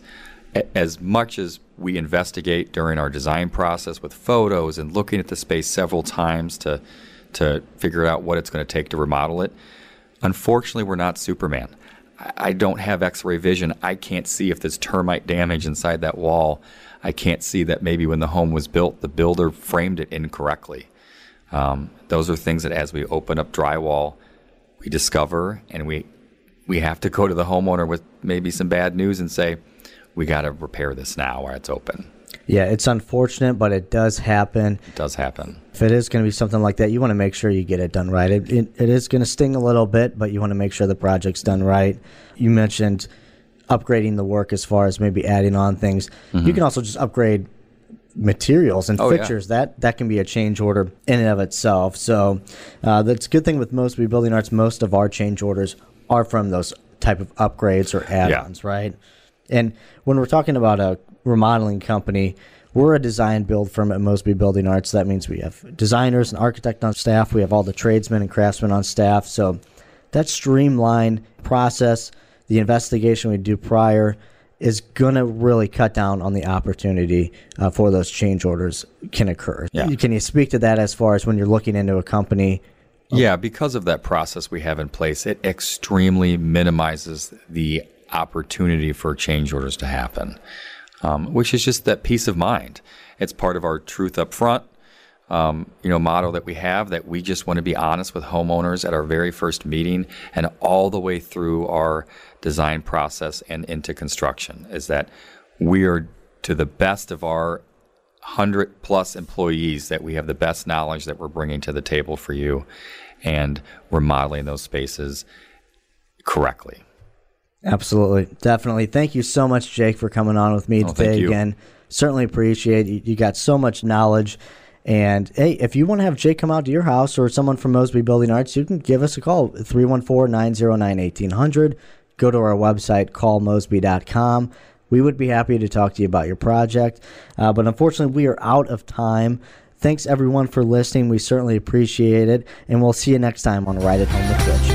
As much as we investigate during our design process with photos and looking at the space several times to to figure out what it's going to take to remodel it, unfortunately, we're not Superman. I don't have X-ray vision. I can't see if there's termite damage inside that wall. I can't see that maybe when the home was built, the builder framed it incorrectly. Um, those are things that as we open up drywall, we discover, and we we have to go to the homeowner with maybe some bad news and say, we got to repair this now while it's open. Yeah, it's unfortunate, but it does happen. It does happen. If it is going to be something like that, you want to make sure you get it done right. It, it, it is going to sting a little bit, but you want to make sure the project's done right. You mentioned upgrading the work as far as maybe adding on things. Mm-hmm. You can also just upgrade materials and oh, fixtures. Yeah. That that can be a change order in and of itself. So uh, that's a good thing with Mosby Building Arts. Most of our change orders are from those type of upgrades or add-ons, yeah. right? And when we're talking about a remodeling company, we're a design build firm at Mosby Building Arts. That means we have designers and architects on staff. We have all the tradesmen and craftsmen on staff. So that streamlined process, the investigation we do prior, is going to really cut down on the opportunity uh, for those change orders can occur. Yeah. Can you speak to that as far as when you're looking into a company? Yeah, because of that process we have in place, it extremely minimizes the opportunity for change orders to happen, um, which is just that peace of mind. It's part of our truth up front, um, you know, motto that we have, that we just want to be honest with homeowners at our very first meeting and all the way through our design process and into construction, is that we are, to the best of our one hundred plus employees, that we have the best knowledge that we're bringing to the table for you, and we're modeling those spaces correctly. Absolutely. Definitely. Thank you so much, Jake, for coming on with me oh, today again. Certainly appreciate it. You got so much knowledge. And, hey, if you want to have Jake come out to your house or someone from Mosby Building Arts, you can give us a call, three one four, nine zero nine, one eight zero zero. Go to our website, call mosby dot com. We would be happy to talk to you about your project. Uh, but unfortunately, we are out of time. Thanks, everyone, for listening. We certainly appreciate it. And we'll see you next time on Ride It Home with Rich.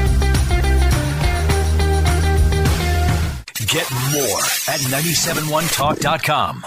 Get more at nine seven one talk dot com.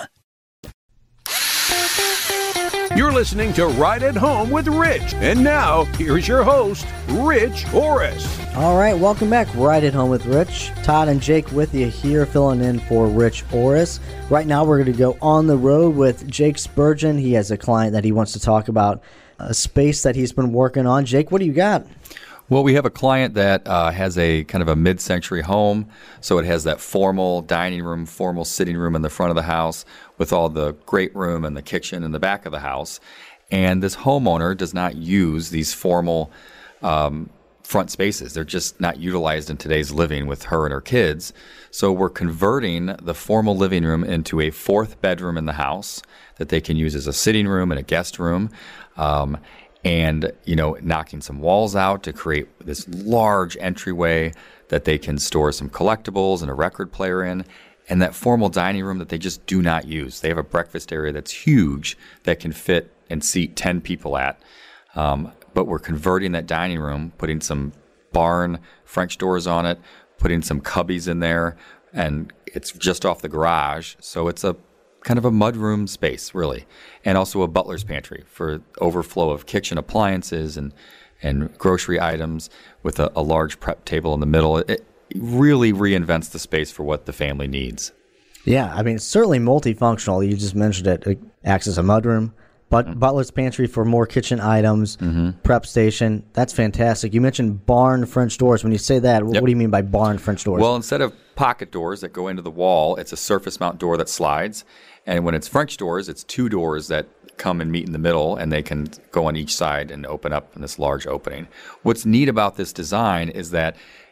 You're listening to Ride It Home with Rich. And now, here's your host, Rich Horace. All right, welcome back. Ride It Home with Rich. Todd and Jake with you here, filling in for Rich Horace. Right now, we're going to go on the road with Jake Spurgeon. He has a client that he wants to talk about, a space that he's been working on. Jake, what do you got? Well, we have a client that uh, has a kind of a mid-century home, so it has that formal dining room, formal sitting room in the front of the house with all the great room and the kitchen in the back of the house. And this homeowner does not use these formal um, front spaces. They're just not utilized in today's living with her and her kids. So we're converting the formal living room into a fourth bedroom in the house that they can use as a sitting room and a guest room. Um, and, you know, knocking some walls out to create this large entryway that they can store some collectibles and a record player in, and that formal dining room that they just do not use. They have a breakfast area that's huge that can fit and seat ten people at. Um, but we're converting that dining room, putting some barn French doors on it, putting some cubbies in there, and it's just off the garage. So it's a kind of a mudroom space, really, and also a butler's pantry for overflow of kitchen appliances and and grocery items with a, a large prep table in the middle. It really reinvents the space for what the family needs. Yeah, I mean, it's certainly multifunctional. You just mentioned it. It acts as a mudroom, but mm-hmm. butler's pantry for more kitchen items, mm-hmm. prep station. That's fantastic. You mentioned barn French doors. When you say that, yep. what do you mean by barn French doors? Well, instead of pocket doors that go into the wall, it's a surface mount door that slides. And when it's French doors, it's two doors that come and meet in the middle, and they can go on each side and open up in this large opening. What's neat about this design is that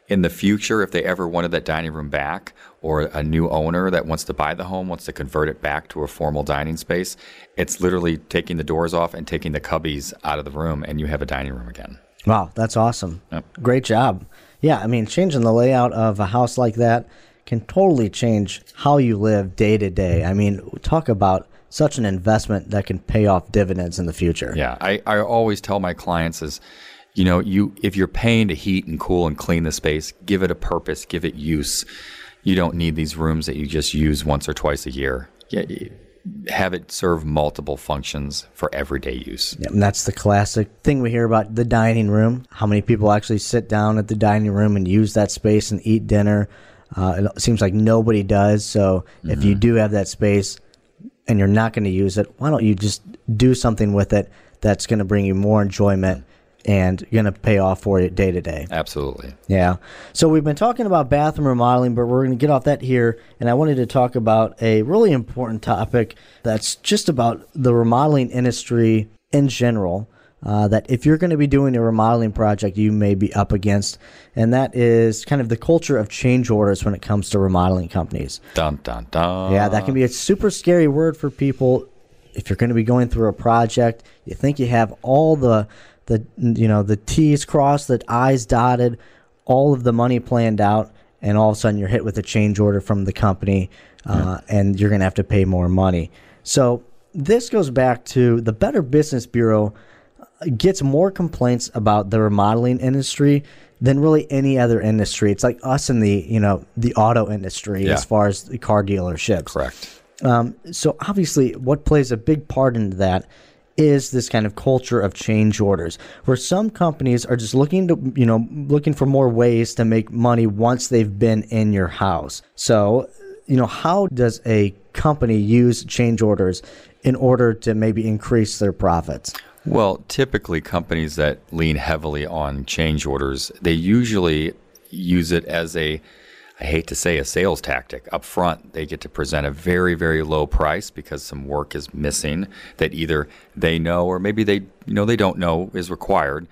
in the future, if they ever wanted that dining room back, or a new owner that wants to buy the home wants to convert it back to a formal dining space, it's literally taking the doors off and taking the cubbies out of the room, and you have a dining room again. Wow, that's awesome. Yep. Great job. Yeah, I mean, changing the layout of a house like that can totally change how you live day to day. I mean, talk about such an investment that can pay off dividends in the future. Yeah, I, I always tell my clients is, you know, you if you're paying to heat and cool and clean the space, give it a purpose, give it use. You don't need these rooms that you just use once or twice a year. Yeah, have it serve multiple functions for everyday use. Yeah, and that's the classic thing we hear about the dining room. How many people actually sit down at the dining room and use that space and eat dinner? Uh, it seems like nobody does. So mm-hmm. if you do have that space and you're not going to use it, why don't you just do something with it that's going to bring you more enjoyment and going to pay off for you day to day. Absolutely. Yeah. So we've been talking about bathroom remodeling, but we're going to get off that here. And I wanted to talk about a really important topic that's just about the remodeling industry in general, uh, that if you're going to be doing a remodeling project, you may be up against. And that is kind of the culture of change orders when it comes to remodeling companies. Dun, dun, dun. Yeah, that can be a super scary word for people. If you're going to be going through a project, you think you have all the the you know the T's crossed, the I's dotted, all of the money planned out, and all of a sudden you're hit with a change order from the company, uh, yeah. and you're going to have to pay more money. So this goes back to the Better Business Bureau gets more complaints about the remodeling industry than really any other industry. It's like us in the you know the auto industry yeah. as far as the car dealerships. Correct. Um, so obviously, what plays a big part into that is this kind of culture of change orders, where some companies are just looking to, you know, looking for more ways to make money once they've been in your house. So, you know, how does a company use change orders in order to maybe increase their profits? Well, typically companies that lean heavily on change orders, they usually use it as a I hate to say a sales tactic. Up front, they get to present a very, very low price because some work is missing that either they know or maybe they you know they don't know is required.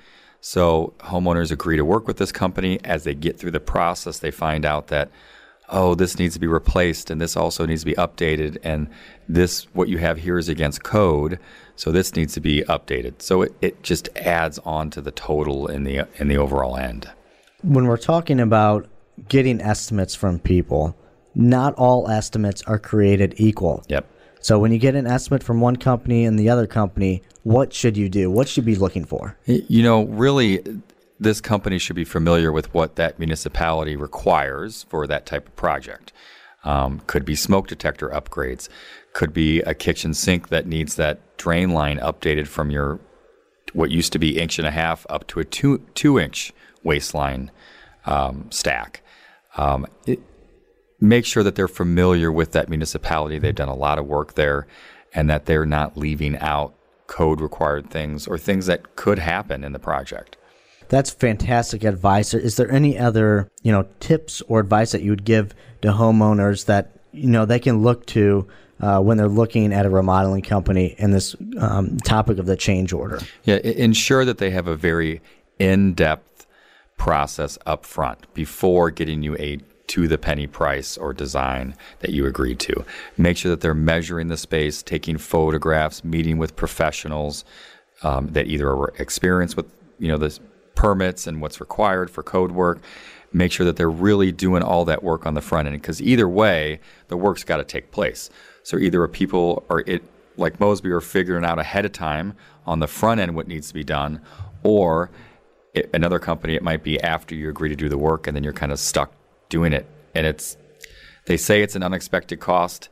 So homeowners agree to work with this company. As they get through the process, they find out that, oh, this needs to be replaced and this also needs to be updated, and this what you have here is against code, so this needs to be updated. So it, it just adds on to the total in the in the overall end. When we're talking about getting estimates from people, not all estimates are created equal. Yep. So when you get an estimate from one company and the other company, what should you do? What should you be looking for? You know, really, this company should be familiar with what that municipality requires for that type of project. Um, could be smoke detector upgrades. Could be a kitchen sink that needs that drain line updated from your what used to be inch and a half up to a two two inch waistline um, stack. Um, it, make sure that they're familiar with that municipality. They've done a lot of work there, and that they're not leaving out code required things or things that could happen in the project. That's fantastic advice. Is there any other, you know, tips or advice that you would give to homeowners that, you know, they can look to uh, when they're looking at a remodeling company in this um, topic of the change order? Yeah, ensure that they have a very in-depth process up front before getting you a to-the-penny price or design that you agreed to. Make sure that they're measuring the space, taking photographs, meeting with professionals um, that either are experienced with, you know, the permits and what's required for code work. Make sure that they're really doing all that work on the front end, because either way, the work's got to take place. So either people are it like Mosby are figuring out ahead of time on the front end what needs to be done, or it, another company, it might be after you agree to do the work and then you're kind of stuck doing it. And it's, they say it's an unexpected cost.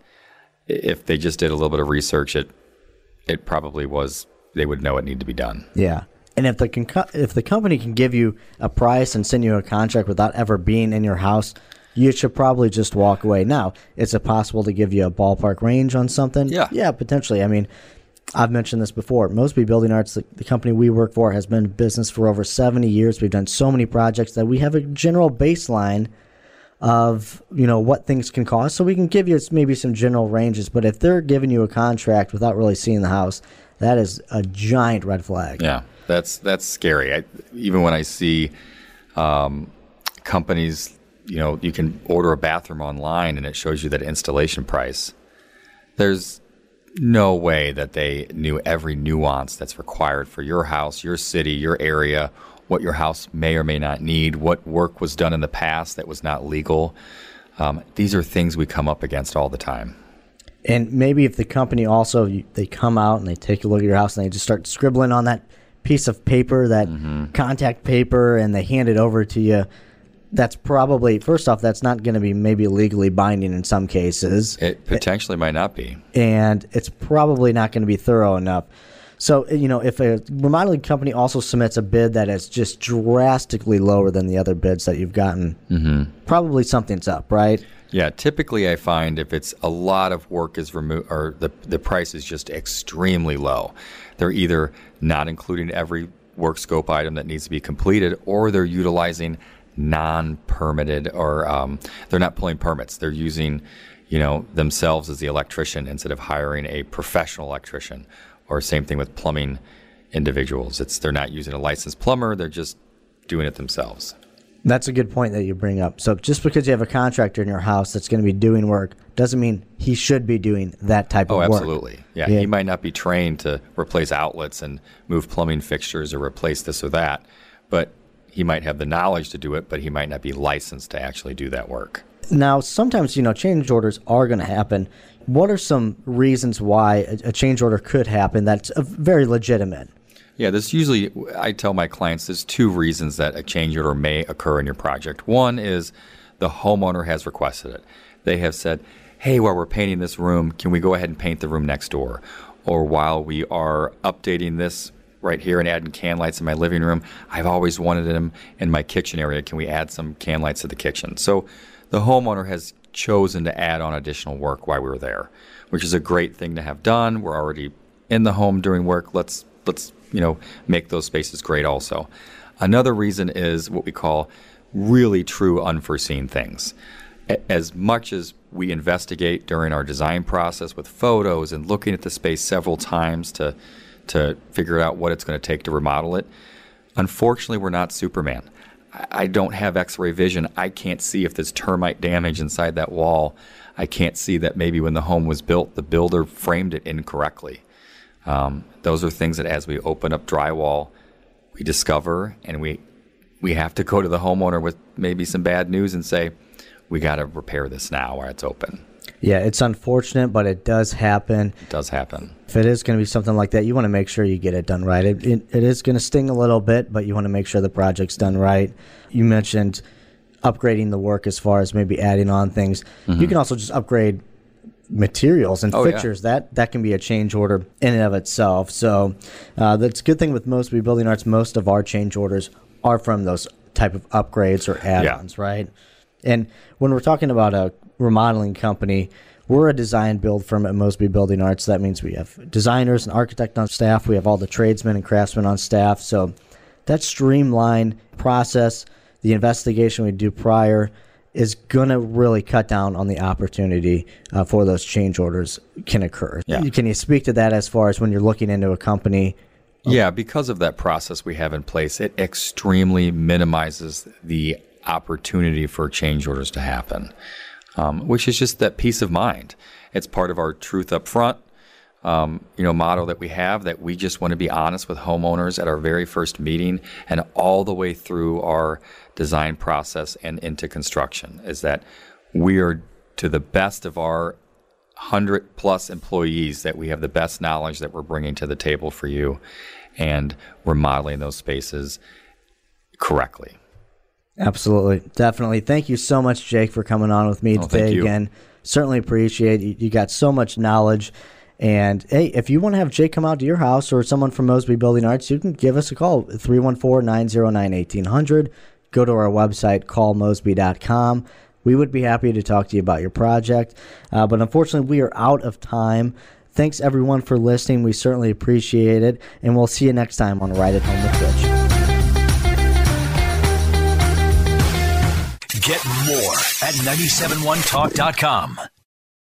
If they just did a little bit of research, it it probably was, they would know it needed to be done. Yeah. And if the con- if the company can give you a price and send you a contract without ever being in your house, you should probably just walk away. Now, is it possible to give you a ballpark range on something? Yeah. Yeah, potentially. I mean, I've mentioned this before. Mosby Building Arts, the, the company we work for, has been in business for over seventy years. We've done so many projects that we have a general baseline of, you know, what things can cost. So we can give you maybe some general ranges. But if they're giving you a contract without really seeing the house, that is a giant red flag. Yeah, that's that's scary. I, even when I see um, companies, you know, you can order a bathroom online and it shows you that installation price. There's no way that they knew every nuance that's required for your house, your city, your area, what your house may or may not need, what work was done in the past that was not legal. Um, these are things we come up against all the time. And maybe if the company also, you, they come out and they take a look at your house and they just start scribbling on that piece of paper, that mm-hmm. contact paper, and they hand it over to you, that's probably, first off, that's not going to be maybe legally binding in some cases. It potentially it, might not be. And it's probably not going to be thorough enough. So, you know, if a remodeling company also submits a bid that is just drastically lower than the other bids that you've gotten, mm-hmm. probably something's up, right? Yeah, typically I find if it's a lot of work is removed or the the price is just extremely low, they're either not including every work scope item that needs to be completed, or they're utilizing non-permitted, or um, they're not pulling permits. They're using, you know, themselves as the electrician instead of hiring a professional electrician. Or same thing with plumbing individuals. It's they're not using a licensed plumber. They're just doing it themselves. That's a good point that you bring up. So just because you have a contractor in your house that's going to be doing work doesn't mean he should be doing that type oh, of work. Oh, absolutely. Yeah, yeah, he might not be trained to replace outlets and move plumbing fixtures or replace this or that, but he might have the knowledge to do it, but he might not be licensed to actually do that work. Now, sometimes, you know, change orders are going to happen. What are some reasons why a, a change order could happen that's uh, very legitimate? Yeah, there's usually, I tell my clients, there's two reasons that a change order may occur in your project. One is the homeowner has requested it. They have said, hey, while we're painting this room, can we go ahead and paint the room next door? Or while we are updating this right here and adding can lights in my living room, I've always wanted them in my kitchen area. Can we add some can lights to the kitchen? So the homeowner has chosen to add on additional work while we were there, which is a great thing to have done. We're already in the home doing work. Let's, let's you know, make those spaces great also. Another reason is what we call really true unforeseen things. As much as we investigate during our design process with photos and looking at the space several times to to figure out what it's going to take to remodel it, unfortunately, we're not Superman. I don't have X-ray vision. I can't see if there's termite damage inside that wall. I can't see that maybe when the home was built, the builder framed it incorrectly. Um, those are things that as we open up drywall, we discover, and we we have to go to the homeowner with maybe some bad news and say, we got to repair this now while it's open. Yeah, it's unfortunate, but it does happen. It does happen. If it is going to be something like that, you want to make sure you get it done right. It, it, it is going to sting a little bit, but you want to make sure the project's done right. You mentioned upgrading the work as far as maybe adding on things. Mm-hmm. You can also just upgrade materials and oh, fixtures. Yeah. That that can be a change order in and of itself. So uh, that's a good thing with Mosby Building Arts. Most of our change orders are from those type of upgrades or add-ons, yeah. right? And when we're talking about a remodeling company, we're a design build firm at Mosby Building Arts. That means we have designers and architects on staff. We have all the tradesmen and craftsmen on staff. So that streamlined process, the investigation we do prior, is going to really cut down on the opportunity uh, for those change orders can occur. Yeah. Can you speak to that as far as when you're looking into a company? Yeah, because of that process we have in place, it extremely minimizes the opportunity for change orders to happen, um, which is just that peace of mind. It's part of our truth up front, um, you know, motto that we have, that we just want to be honest with homeowners at our very first meeting and all the way through our design process and into construction, is that we are, to the best of our one hundred plus employees, that we have the best knowledge that we're bringing to the table for you, and we're modeling those spaces correctly. Absolutely. Definitely. Thank you so much, Jake, for coming on with me oh, today again. Certainly appreciate it. You got so much knowledge. And, hey, if you want to have Jake come out to your house or someone from Mosby Building Arts, you can give us a call, three one four, nine zero nine, one eight zero zero. Go to our website, call mosby dot com. We would be happy to talk to you about your project. Uh, but unfortunately, we are out of time. Thanks, everyone, for listening. We certainly appreciate it. And we'll see you next time on Ride It Home with Rich. Get more at nine seven one talk dot com.